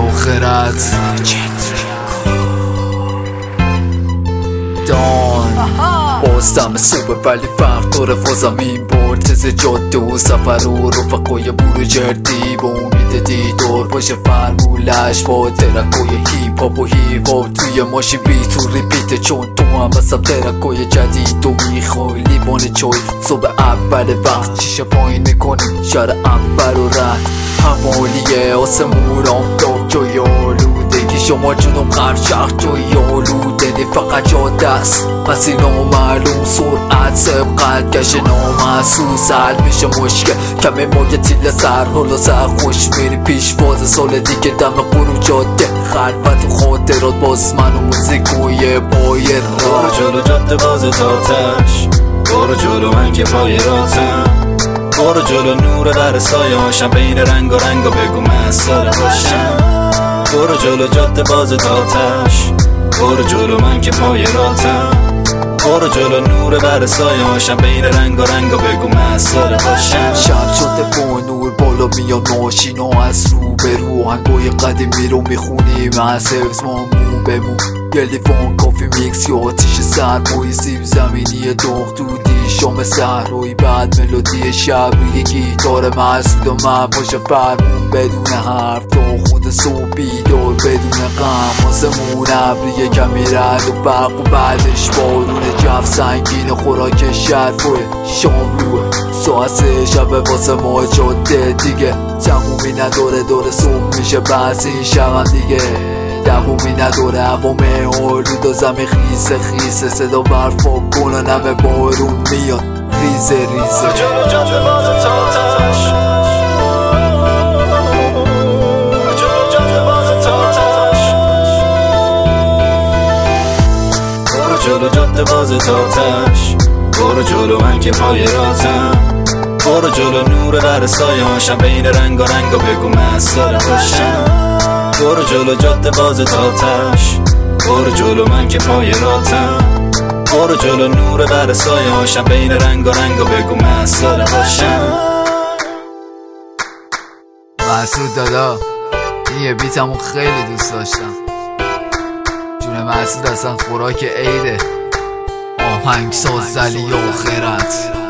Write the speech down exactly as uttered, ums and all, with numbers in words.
و خرد دان بازدم صبح ولی فرق داره فازم این بار تز جاده و سفر و رفقای بور جردی با امید دیدار باشه فرمولش با ترکای هیپ و هیپ توی ماشین بی تو ریپیت چون تو هم بسم ترکای جدید تو میخوای لیوان چای صبح اول وقت چیشه پایین میکنیم شهر اول و رد همالیه آسمون آفتاب جای آلودگی شما جنوب غرب شرق جای آلوده نی فقط جاده است پس این نامعلوم سرعت سبقت گشت نامحسوس حل میشه مشکل کمی مایه تیل سر حالا سر خوش میری پیش فاز سال دیگه دم قرون جاده خلوت و خاطرات باز من و موزیکوی پای را برو جلو جاده باز تاتش برو جلو من که پای راتم برو جلو نور بر سایه هاشم بین رنگ و رنگ و بگو من ساله باشم برو جلو جاده باز تاتش برو جلو من که پای راتم برو جلو نور بر سایه هاشم بین رنگ و رنگ و بگو من ساله باشم شب شده با نور بالا میاد ماشین ها از رو به رو هنگای قدیمی رو میخونیم از حفظ ما مو به مو یه لیوان کافی میکس یا آتیش سرمایی سیب زمینی داغ دودی شام صحرایی بعد ملودی شب روی گیتار مسعود و من پاشه فرمون بدون حرف تا خود صبح بیدار بدون غم واسمون ابری کمی رد و برق و بعدش بارون جو سنگین خوراک شرفوه شام روه ساعت سه شب واسه ما جاده دیگه تمومی نداره داره صبح میشه بس این شب دیگه دومی نداره عوامه آلود و زمین خیسه خیسه صدا برف و کنن همه بارون میاد ریزه ریزه جلو جاده باز تاتش جلو جاده باز تاتش برو جلو جاده باز تاتش برو جلو من که پای راتم برو جلو نور بر سایه هاشم بین رنگ و رنگ و بگو من ساله باشم برو جلو جاده باز تاتش برو جلو من که پای راتم برو جلو نور بر سایه هاشم بین رنگ و رنگ و بگو من ساله باشم مسعود دادا این یه بیتمو خیلی دوست داشتم جون مسعود اصلا خوراک عیده آهنگ ساز زلیه و خیرت